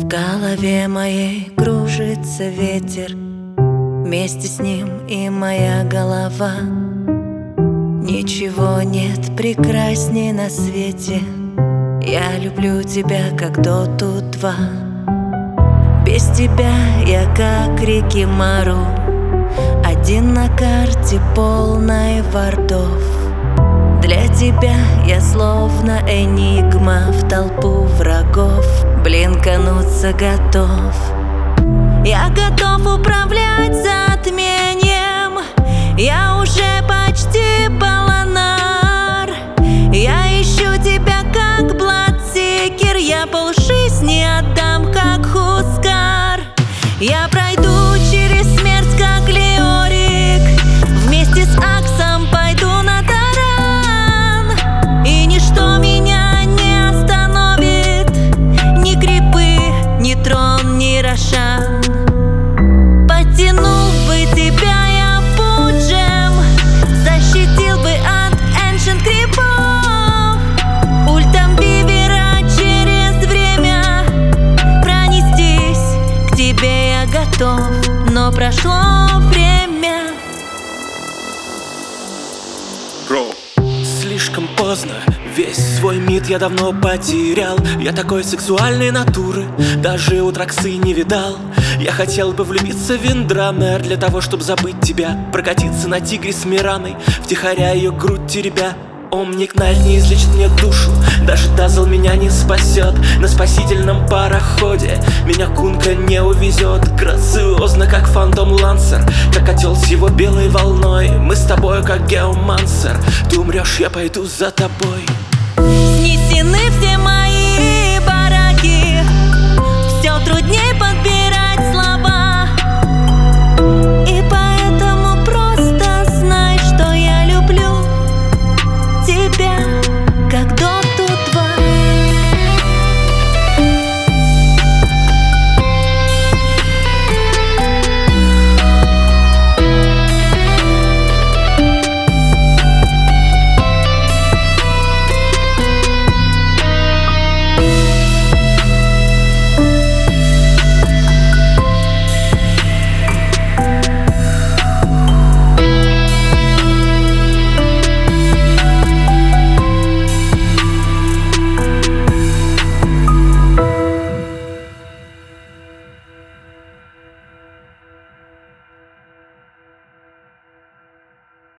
В голове моей кружится ветер, вместе с ним и моя голова. Ничего нет прекрасней на свете, я люблю тебя, как доту 2. Без тебя я как Рикимару, один на карте полной вордов. Для тебя я словно энигма в толпу врагов, блинкануться готов. Я готов управлять затмением, я уже почти Полонар. Я ищу тебя как Бладсикер, я полжизни отдам как Хускар. Я пройду через смерть как Леорик, вместе с Аксом пойду на таран. И ничто меня не остановит, ни крипы, ни трон, ни Рошан. Подтянул бы тебя я пуджем, защитил бы от Эншент крипов. Ультом Вивера через время пронестись к тебе я готов, но прошло время. Слишком поздно, весь свой мид я давно потерял. Я такой сексуальной натуры даже у Траксы не видал. Я хотел бы влюбиться в Виндрамер для того, чтобы забыть тебя, прокатиться на тигре с Мираной, втихаря ее грудь теребя. Омник Найт не излечит мне душу, даже Дазл меня не спасет. На спасительном пароходе меня Кунка не увезет. Грациозно, как Фантом Лансер, как котел с его белой волной. Мы с тобой, как Геомансер, ты умрешь, я пойду за тобой. Снесены все мои